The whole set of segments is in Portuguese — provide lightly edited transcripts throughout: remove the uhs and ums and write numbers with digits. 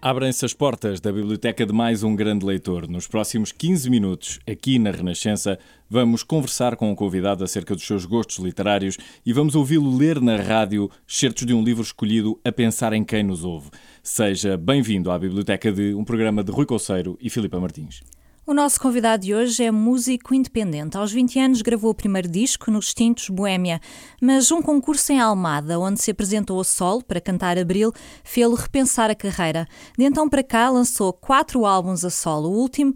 Abrem-se as portas da biblioteca de mais um grande leitor. Nos próximos 15 minutos, aqui na Renascença, vamos conversar com um convidado acerca dos seus gostos literários e vamos ouvi-lo ler na rádio certos de um livro escolhido a pensar em quem nos ouve. Seja bem-vindo à biblioteca de um programa de Rui Coceiro e Filipa Martins. O nosso convidado de hoje é músico independente. Aos 20 anos gravou o primeiro disco nos extintos Boémia, mas um concurso em Almada, onde se apresentou a solo para cantar Abril, fê-lo repensar a carreira. De então para cá lançou 4 álbuns a solo. O último,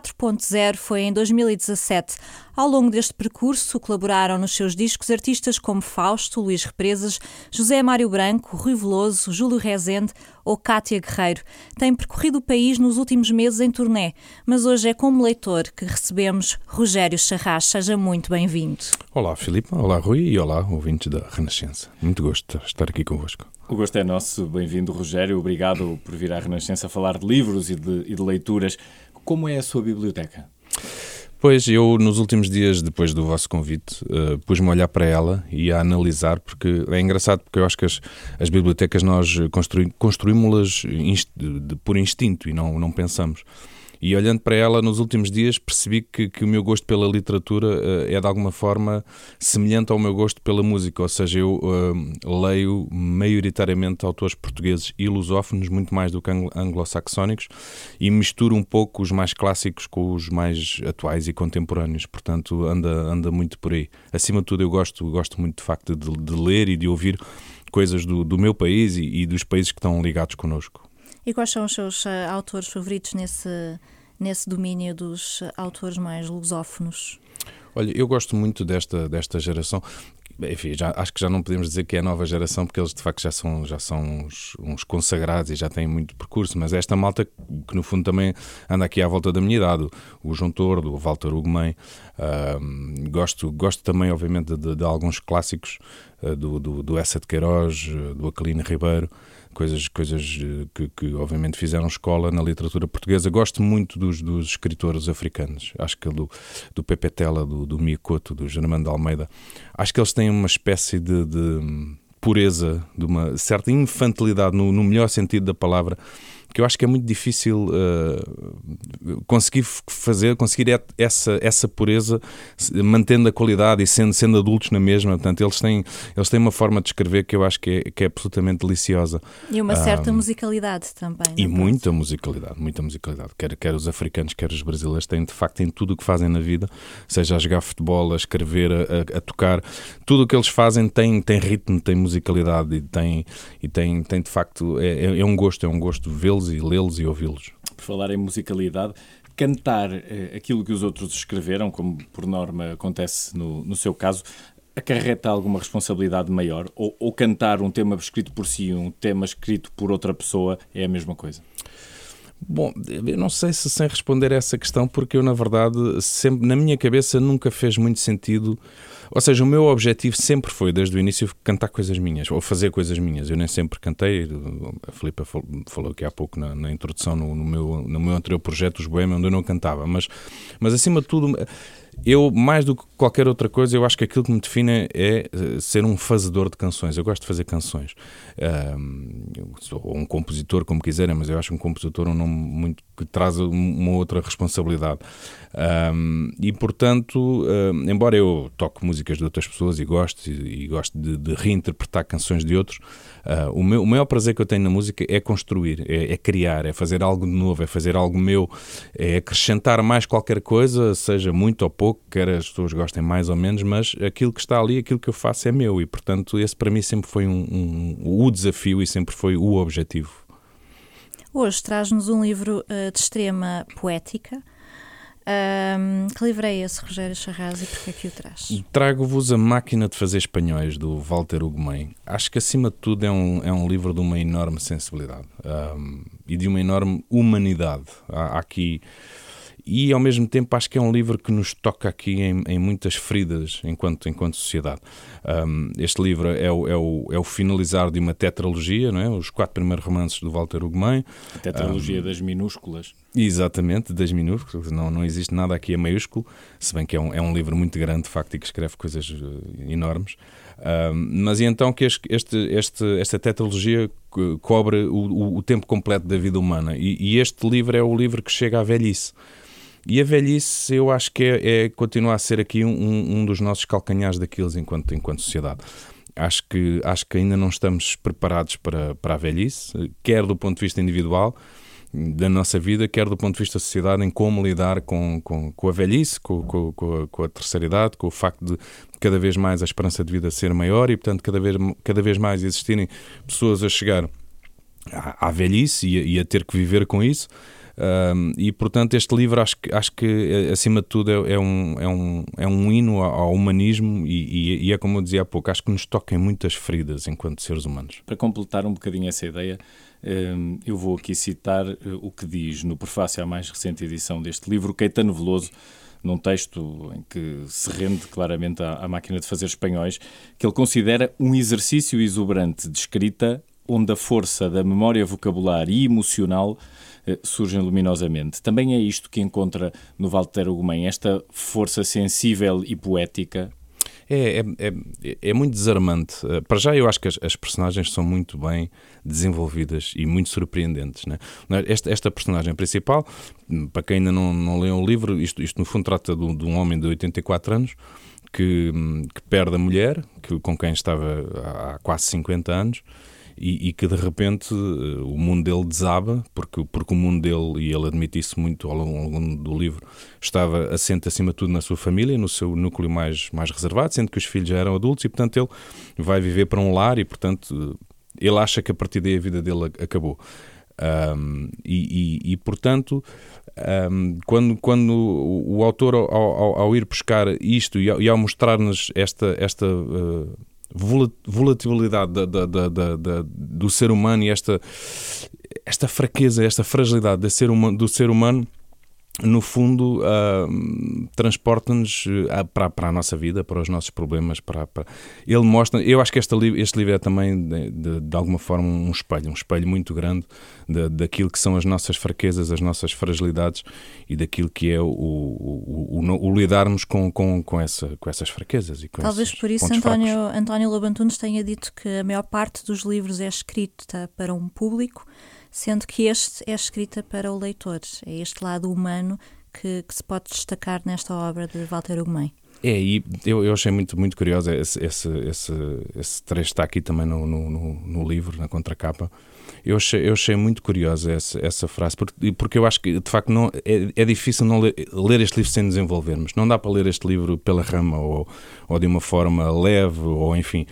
4.0, foi em 2017. Ao longo deste percurso colaboraram nos seus discos artistas como Fausto, Luís Represas, José Mário Branco, Rui Veloso, Júlio Rezende ou Cátia Guerreiro. Tem percorrido o país nos últimos meses em turnê, mas hoje é como leitor que recebemos Rogério Charras. Seja muito bem-vindo. Olá, Filipe. Olá, Rui. E olá, ouvintes da Renascença. Muito gosto de estar aqui convosco. O gosto é nosso. Bem-vindo, Rogério. Obrigado por vir à Renascença falar de livros e de leituras. Como é a sua biblioteca? Pois, eu nos últimos dias, depois do vosso convite, pus-me a olhar para ela e a analisar, porque é engraçado, porque eu acho que as bibliotecas nós construímos-las por instinto e não pensamos. E olhando para ela nos últimos dias percebi que o meu gosto pela literatura é de alguma forma semelhante ao meu gosto pela música, ou seja, eu leio maioritariamente autores portugueses e lusófonos, muito mais do que anglo-saxónicos, e misturo um pouco os mais clássicos com os mais atuais e contemporâneos, portanto anda muito por aí. Acima de tudo eu gosto muito de facto de ler e de ouvir coisas do meu país e dos países que estão ligados connosco. E quais são os seus autores favoritos nesse domínio dos autores mais lusófonos? Olha, eu gosto muito desta geração. Enfim, acho que já não podemos dizer que é a nova geração, porque eles de facto já são uns consagrados e já têm muito percurso, mas esta malta que no fundo também anda aqui à volta da minha idade, o João Tordo, o Walter Ugumem, gosto também obviamente de alguns clássicos, do Essa de Queiroz, do Aquilino Ribeiro, coisas que obviamente fizeram escola na literatura portuguesa. Gosto muito dos escritores africanos, acho que do Pepe Tela, do Mia Couto, do Germano de Almeida, acho que eles têm uma espécie de pureza, de uma certa infantilidade no melhor sentido da palavra, que eu acho que é muito difícil conseguir essa pureza mantendo a qualidade e sendo adultos na mesma. Portanto, eles têm uma forma de escrever que eu acho que é absolutamente deliciosa. E uma certa musicalidade também. E muita musicalidade. Quer os africanos, quer os brasileiros têm de facto em tudo o que fazem na vida, seja a jogar futebol, a escrever, a tocar, tudo o que eles fazem tem ritmo, tem musicalidade e tem de facto, é um gosto vê-los e lê-los e ouvi-los. Por falar em musicalidade, cantar aquilo que os outros escreveram, como por norma acontece no seu caso, acarreta alguma responsabilidade maior? Ou cantar um tema escrito por si, um tema escrito por outra pessoa, é a mesma coisa? Bom, eu não sei se sem responder a essa questão, porque eu, na verdade, sempre, na minha cabeça nunca fez muito sentido. Ou seja, o meu objetivo sempre foi, desde o início, cantar coisas minhas, ou fazer coisas minhas. Eu nem sempre cantei. A Filipa falou aqui há pouco na introdução, no meu anterior projeto, Os Boémia, onde eu não cantava. Mas acima de tudo, eu, mais do que qualquer outra coisa, eu acho que aquilo que me define é ser um fazedor de canções. Eu gosto de fazer canções. Sou um compositor, como quiserem, mas eu acho um compositor um nome muito que traz uma outra responsabilidade. E, portanto, embora eu toque músicas de outras pessoas e gosto de reinterpretar canções de outros, o maior prazer que eu tenho na música é construir, é criar, é fazer algo de novo, é fazer algo meu, é acrescentar mais qualquer coisa, seja muito ou pouco, quer as pessoas gostem mais ou menos, mas aquilo que está ali, aquilo que eu faço é meu e, portanto, esse para mim sempre foi o desafio e sempre foi o objetivo. Hoje traz-nos um livro de extrema poética. Que livro é esse, Rogério Charras, e porquê é que o traz? Trago-vos A Máquina de Fazer Espanhóis, do Walter Ugumem. Acho que, acima de tudo, é um livro de uma enorme sensibilidade e de uma enorme humanidade. Há aqui... E, ao mesmo tempo, acho que é um livro que nos toca aqui em muitas feridas enquanto sociedade. Este livro é o finalizar de uma tetralogia, não é? Os 4 primeiros romances do Walter Ugumem. A tetralogia das minúsculas. Exatamente, 10 minúsculos, não existe nada aqui a maiúsculo, se bem que é um livro muito grande, de facto, e que escreve coisas enormes. Mas e então que esta tetralogia cobre o tempo completo da vida humana, e este livro é o livro que chega à velhice. E a velhice, eu acho que continua a ser aqui um dos nossos calcanhares daqueles enquanto sociedade. Acho que ainda não estamos preparados para a velhice, quer do ponto de vista individual da nossa vida, quer do ponto de vista da sociedade, em como lidar com a velhice, com a terceira idade, com o facto de cada vez mais a esperança de vida ser maior e, portanto, cada vez mais existirem pessoas a chegar à velhice e a ter que viver com isso. E, portanto, este livro acho que acima de tudo é um hino ao humanismo e é como eu dizia há pouco, acho que nos toca em muitas feridas enquanto seres humanos. Para completar um bocadinho essa ideia, eu vou aqui citar o que diz no prefácio à mais recente edição deste livro Caetano Veloso, num texto em que se rende claramente à máquina de fazer espanhóis, que ele considera um exercício exuberante de escrita onde a força da memória vocabular e emocional surgem luminosamente. Também é isto que encontra no Walter Ugumem, esta força sensível e poética. É muito desarmante. Para já eu acho que as personagens são muito bem desenvolvidas e muito surpreendentes, né? Esta personagem principal, para quem ainda não leu o livro, isto no fundo trata de um homem de 84 anos que perde a mulher, com quem estava há quase 50 anos, e que de repente o mundo dele desaba, porque o mundo dele, e ele admite isso muito ao longo do livro, estava assente acima de tudo na sua família, no seu núcleo mais reservado, sendo que os filhos já eram adultos, e portanto ele vai viver para um lar e portanto ele acha que a partir daí a vida dele acabou. Portanto, quando o autor, ao ir buscar isto e ao mostrar-nos esta volatilidade do ser humano e esta fraqueza, esta fragilidade do ser humano, no fundo transporta-nos para a nossa vida, para os nossos problemas. Ele mostra, eu acho que este livro é também de alguma forma um espelho muito grande daquilo que são as nossas fraquezas, as nossas fragilidades e daquilo que é o lidarmos com essas fraquezas. E com talvez por isso António Lobo Antunes tenha dito que a maior parte dos livros é escrita para um público, sendo que este é escrita para o leitor. É este lado humano que se pode destacar nesta obra de Walter Ugumem. E eu achei muito, muito curioso esse trecho está aqui também no livro, na contracapa. Eu achei muito curiosa essa frase, porque eu acho que de facto é difícil não ler este livro sem desenvolvermos. Não dá para ler este livro pela rama ou de uma forma leve, ou enfim,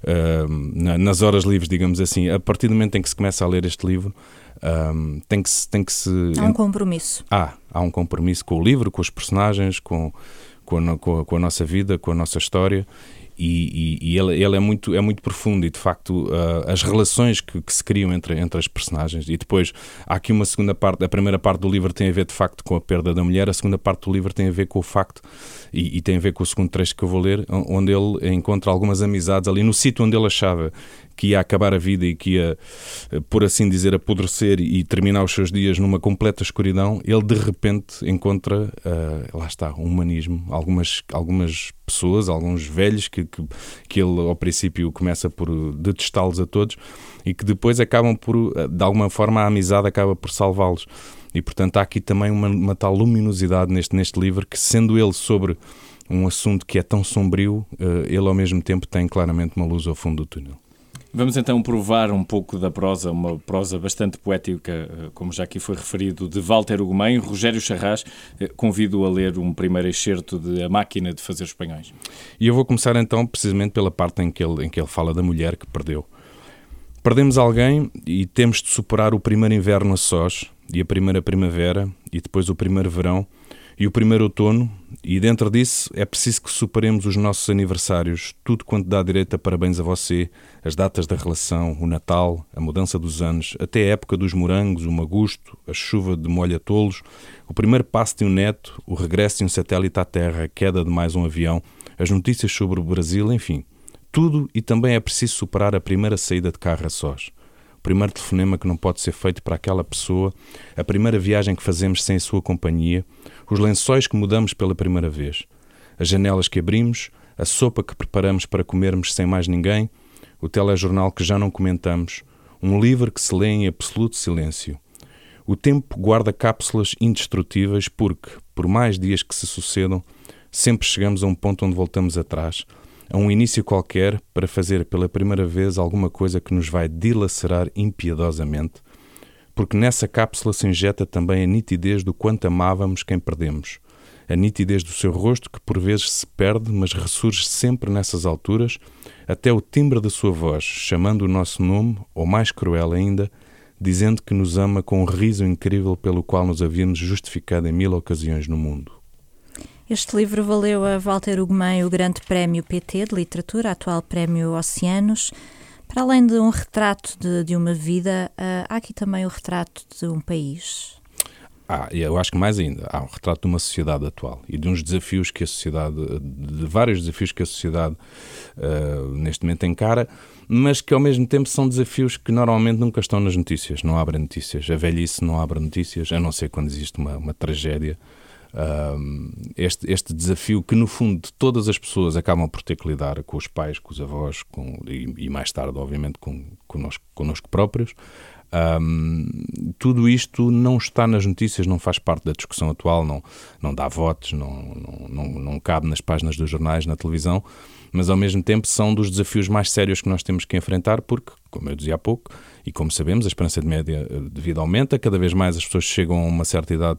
nas horas livres, digamos assim. A partir do momento em que se começa a ler este livro, tem que se... Há um compromisso. Há um compromisso com o livro, com os personagens, com a nossa vida, com a nossa história, e ele é muito profundo, e de facto as relações que se criam entre as personagens. E depois há aqui uma segunda parte. A primeira parte do livro tem a ver de facto com a perda da mulher, a segunda parte do livro tem a ver com o facto, e tem a ver com o segundo trecho que eu vou ler, onde ele encontra algumas amizades ali no sítio onde ele achava que ia acabar a vida e que ia, por assim dizer, apodrecer e terminar os seus dias numa completa escuridão. Ele de repente encontra, lá está, um humanismo, algumas pessoas, alguns velhos que ele ao princípio começa por detestá-los a todos e que depois acabam por, de alguma forma, a amizade acaba por salvá-los. E portanto há aqui também uma tal luminosidade neste livro, que sendo ele sobre um assunto que é tão sombrio, ele ao mesmo tempo tem claramente uma luz ao fundo do túnel. Vamos então provar um pouco da prosa, uma prosa bastante poética, como já aqui foi referido, de Walter Ugumem. Rogério Charras, convido a ler um primeiro excerto de A Máquina de Fazer Espanhóis. E eu vou começar então precisamente pela parte em que ele fala da mulher que perdeu. Perdemos alguém e temos de superar o primeiro inverno a sós, e a primeira primavera, e depois o primeiro verão, e o primeiro outono, e dentro disso é preciso que superemos os nossos aniversários, tudo quanto dá direito a parabéns a você, as datas da relação, o Natal, a mudança dos anos, até a época dos morangos, o magusto, a chuva de molha-tolos, o primeiro passo de um neto, o regresso de um satélite à Terra, a queda de mais um avião, as notícias sobre o Brasil, enfim, tudo, e também é preciso superar a primeira saída de carro a sós. primeiro telefonema que não pode ser feito para aquela pessoa, a primeira viagem que fazemos sem a sua companhia, os lençóis que mudamos pela primeira vez, as janelas que abrimos, a sopa que preparamos para comermos sem mais ninguém, o telejornal que já não comentamos, um livro que se lê em absoluto silêncio. O tempo guarda cápsulas indestrutíveis porque, por mais dias que se sucedam, sempre chegamos a um ponto onde voltamos atrás, a um início qualquer, para fazer pela primeira vez alguma coisa que nos vai dilacerar impiedosamente, porque nessa cápsula se injeta também a nitidez do quanto amávamos quem perdemos, a nitidez do seu rosto que por vezes se perde, mas ressurge sempre nessas alturas, até o timbre da sua voz, chamando o nosso nome, ou mais cruel ainda, dizendo que nos ama com um riso incrível pelo qual nos havíamos justificado em 1000 ocasiões no mundo. Este livro valeu a Walter Ugumem o Grande Prémio PT de Literatura, atual Prémio Oceanos. Para além de um retrato de uma vida, há aqui também o retrato de um país. Eu acho que mais ainda, há um retrato de uma sociedade atual e de uns desafios que a sociedade, de vários desafios que a sociedade neste momento encara, mas que ao mesmo tempo são desafios que normalmente nunca estão nas notícias, não abrem notícias. A velhice não abre notícias, a não ser quando existe uma tragédia. Este desafio que no fundo todas as pessoas acabam por ter que lidar com os pais, com os avós e mais tarde obviamente connosco próprios. Tudo isto não está nas notícias, não faz parte da discussão atual, não dá votos, não cabe nas páginas dos jornais, na televisão, mas ao mesmo tempo são dos desafios mais sérios que nós temos que enfrentar porque, como eu dizia há pouco, e como sabemos, a esperança de média de vida aumenta, cada vez mais as pessoas chegam a uma certa idade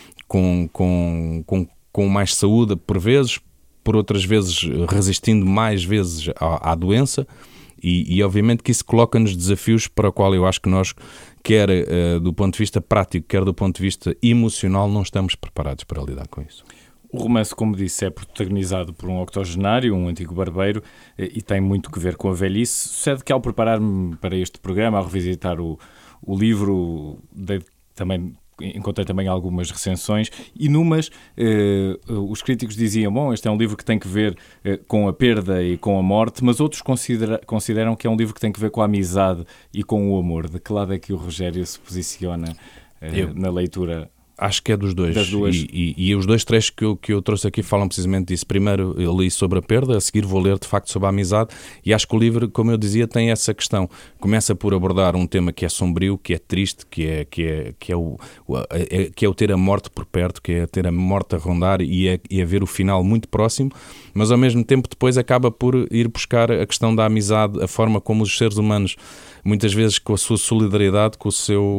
com mais saúde por vezes, por outras vezes resistindo mais vezes à doença. E obviamente que isso coloca-nos desafios para o qual eu acho que nós, quer do ponto de vista prático, quer do ponto de vista emocional, não estamos preparados para lidar com isso. O romance, como disse, é protagonizado por um octogenário, um antigo barbeiro, e tem muito que ver com a velhice. Sucede que ao preparar-me para este programa, ao revisitar o livro, encontrei também algumas recensões e numas os críticos diziam, bom, este é um livro que tem que ver com a perda e com a morte, mas outros consideram que é um livro que tem que ver com a amizade e com o amor. De que lado é que o Rogério se posiciona na leitura? Acho que é dos dois. Das duas. E os dois trechos que eu trouxe aqui falam precisamente disso. Primeiro eu li sobre a perda, a seguir vou ler de facto sobre a amizade, e acho que o livro, como eu dizia, tem essa questão. Começa por abordar um tema que é sombrio, que é triste, que é o ter a morte por perto, que é ter a morte a rondar e a ver o final muito próximo, mas ao mesmo tempo depois acaba por ir buscar a questão da amizade, a forma como os seres humanos, muitas vezes com a sua solidariedade, com o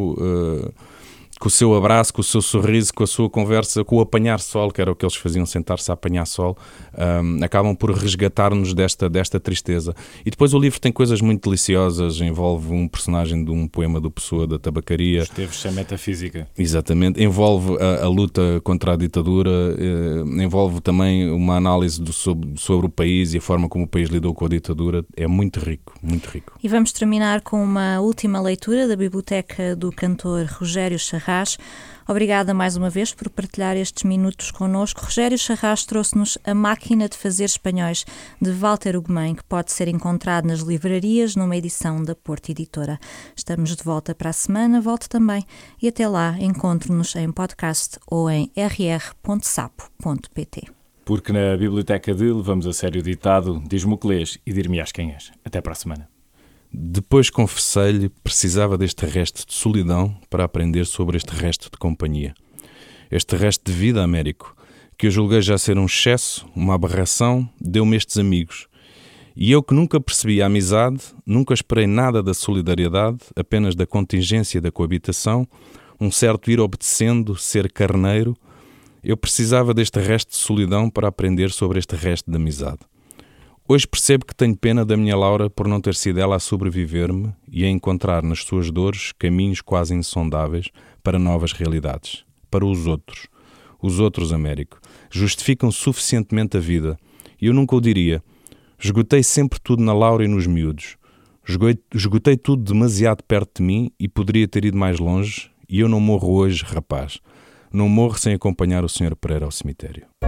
seu abraço, com o seu sorriso, com a sua conversa, com o apanhar sol, que era o que eles faziam, sentar-se a apanhar sol, acabam por resgatar-nos desta tristeza. E depois o livro tem coisas muito deliciosas, envolve um personagem de um poema do Pessoa da Tabacaria. Esteves a metafísica. Exatamente, envolve a luta contra a ditadura, envolve também uma análise sobre o país e a forma como o país lidou com a ditadura. É muito rico, muito rico. E vamos terminar com uma última leitura da biblioteca do cantor Rogério Charras. Obrigada mais uma vez por partilhar estes minutos connosco. Rogério Charras trouxe-nos A Máquina de Fazer Espanhóis, de Walter Ugumem, que pode ser encontrado nas livrarias numa edição da Porto Editora. Estamos de volta para a semana, volte também. E até lá, encontre-nos em podcast ou em rr.sapo.pt. Porque na biblioteca de Levamos a Sério o Ditado, diz-me o que lês e dir-me-ás quem és. Até para a semana. Depois confessei-lhe, precisava deste resto de solidão para aprender sobre este resto de companhia. Este resto de vida, Américo, que eu julguei já ser um excesso, uma aberração, deu-me estes amigos. E eu que nunca percebi a amizade, nunca esperei nada da solidariedade, apenas da contingência da coabitação, um certo ir obedecendo, ser carneiro, eu precisava deste resto de solidão para aprender sobre este resto de amizade. Hoje percebo que tenho pena da minha Laura por não ter sido ela a sobreviver-me e a encontrar nas suas dores caminhos quase insondáveis para novas realidades. Para os outros, Américo, justificam suficientemente a vida. E eu nunca o diria. Esgotei sempre tudo na Laura e nos miúdos. Esgotei tudo demasiado perto de mim e poderia ter ido mais longe. E eu não morro hoje, rapaz. Não morro sem acompanhar o Sr. Pereira ao cemitério.